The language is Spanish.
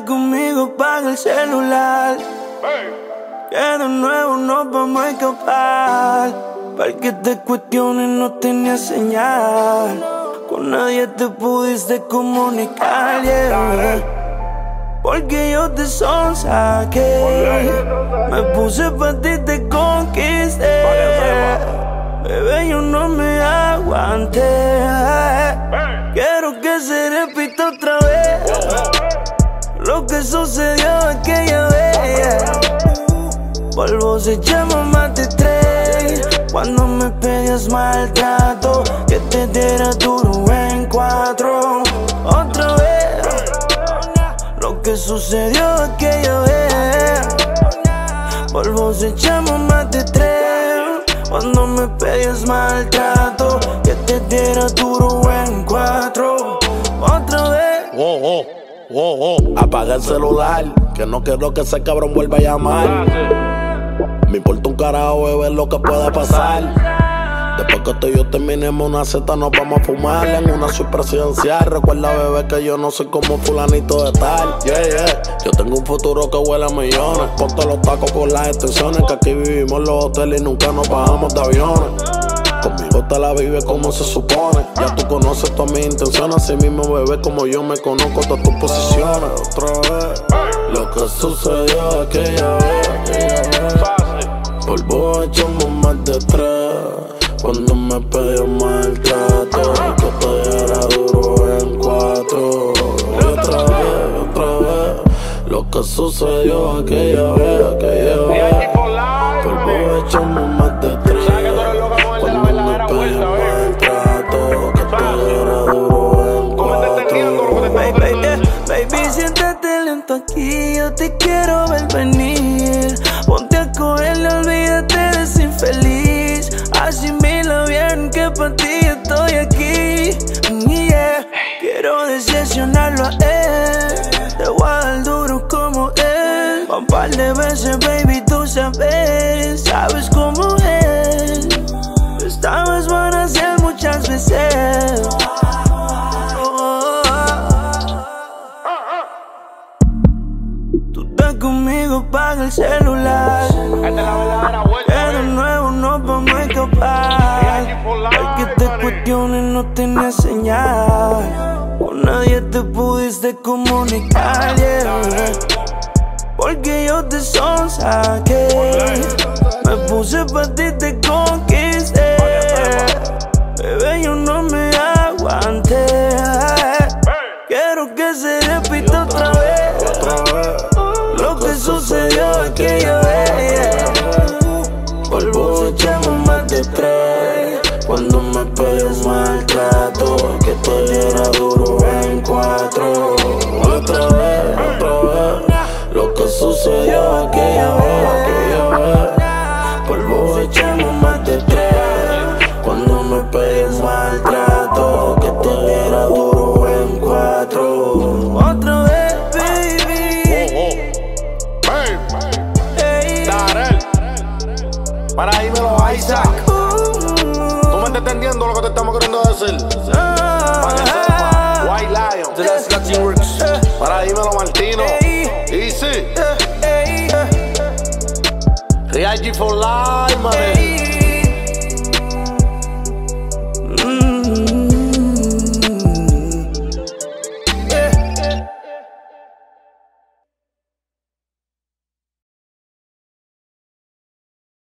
conmigo, paga el celular. Que de nuevo nos vamos a escapar. Para que te cuestiones no tenía señal. Con nadie te pudiste comunicar, yeah. Porque yo te sonsaqué. Me puse pa' ti, te conquisté. Bebé, yo no me aguanté. Quiero que se repita otra vez lo que sucedió aquella vez. Polvos echamos más de 3. Cuando me pedías maltrato, que te diera duro en 4. Otra vez lo que sucedió aquella vez. Polvos echamos más de 3. Cuando me pedías maltrato, que te diera duro en 4. Otra vez. Apaga el celular, que no quiero que ese cabrón vuelva a llamar. Me importa un carajo, bebé, lo que pueda pasar. Después que tú y yo terminemos una cita, nos vamos a fumar en una suite presidencial. Recuerda, bebé, que yo no soy como fulanito de tal. Yo tengo un futuro que huele a millones. Ponte los tacos con las extensiones, que aquí vivimos en los hoteles y nunca nos bajamos de aviones. Conmigo te la vives como se supone. Ya tú conoces todas mis intenciones. Así mismo, bebé, como yo me conozco todas tus posiciones. Otra vez, lo que sucedió aquella vez. Polvo echamos más de 3. Cuando me pedías maltrato, que te diera duro en 4. Y otra vez, lo que sucedió aquella vez. Polvo echamos más de 3. Cuando me pedías maltrato, que te diera duro en 4. Baby, siéntate lento aquí, yo te quiero ver venir. Ponte a cogerle, olvídate de ese infeliz. Asimila bien que pa' ti estoy aquí, yeah. Quiero decepcionarlo a él. Te voy a dar duro como él. Un par de veces, baby, tú sabes cómo es. Estabas van a ser muchas veces. Conmigo, paga el celular. Que de nuevo nos vamos a escapar. Al que te cuestiones no tenía señal. Con nadie te pudiste comunicar, yeah. Porque yo te sonsaqué. Me puse pa' ti, te conquisté. Bebé, yo no me aguanté. Quiero que se repita otra vez lo que sucedió aquella vez. Polvo echamos más de 3. Cuando me pedías maltrato, que te diera duro en 4. Otra vez, lo que sucedió aquella vez. Polvo echamos más de 3. Cuando me pedías maltrato, que te diera duro en 4. Otra vez. Para dímelo, Isaac. ¿Tú me estás entendiendo lo que te estamos queriendo decir? Para que sepa, White Lion, The Last Latin Works. Para dímelo, Martino. Easy. Real G for life, man.